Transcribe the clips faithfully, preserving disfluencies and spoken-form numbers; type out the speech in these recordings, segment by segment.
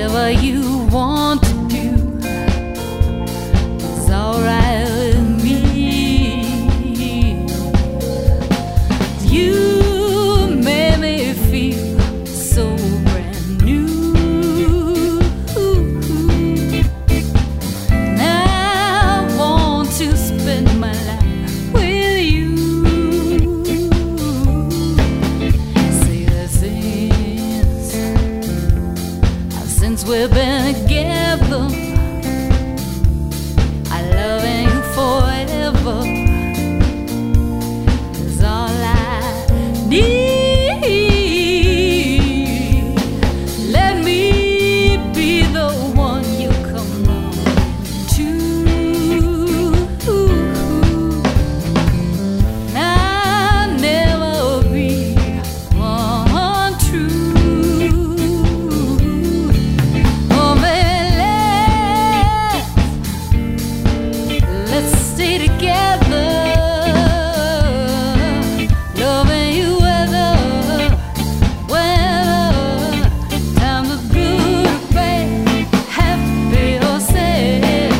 whatever you want to do is alright with me. You made me feel so brand new. Now I want to spend my life with you. Say that since, since we've been together, I love you forever is all I need. Let me be the one you come on to. I'll never be untrue. Oh man, let's, let's stay together. Loving you weather, weather, times are good or bad, happy or sad.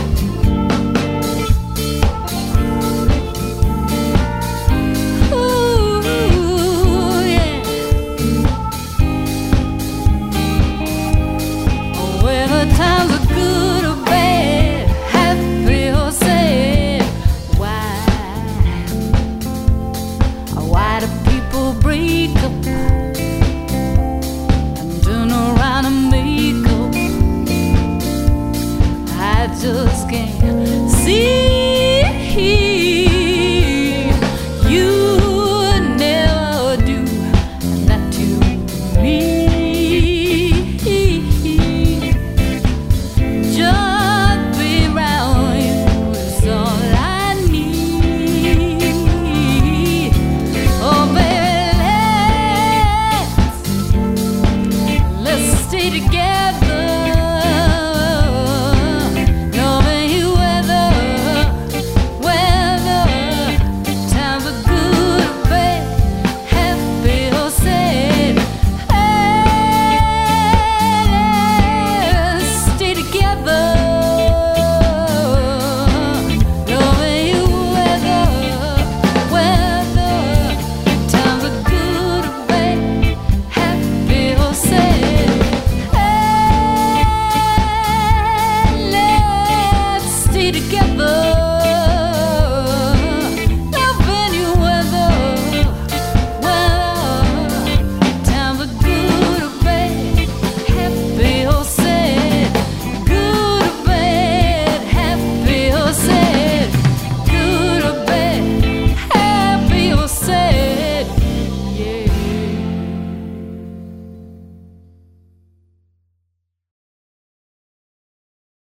Ooh, yeah. Whether times are good or bad, happy or sad. Why? Why do people break up and turn around and make up? I just can't see. You would never do that to me. Just be around you is all I need. Oh baby, let's, let's stay together.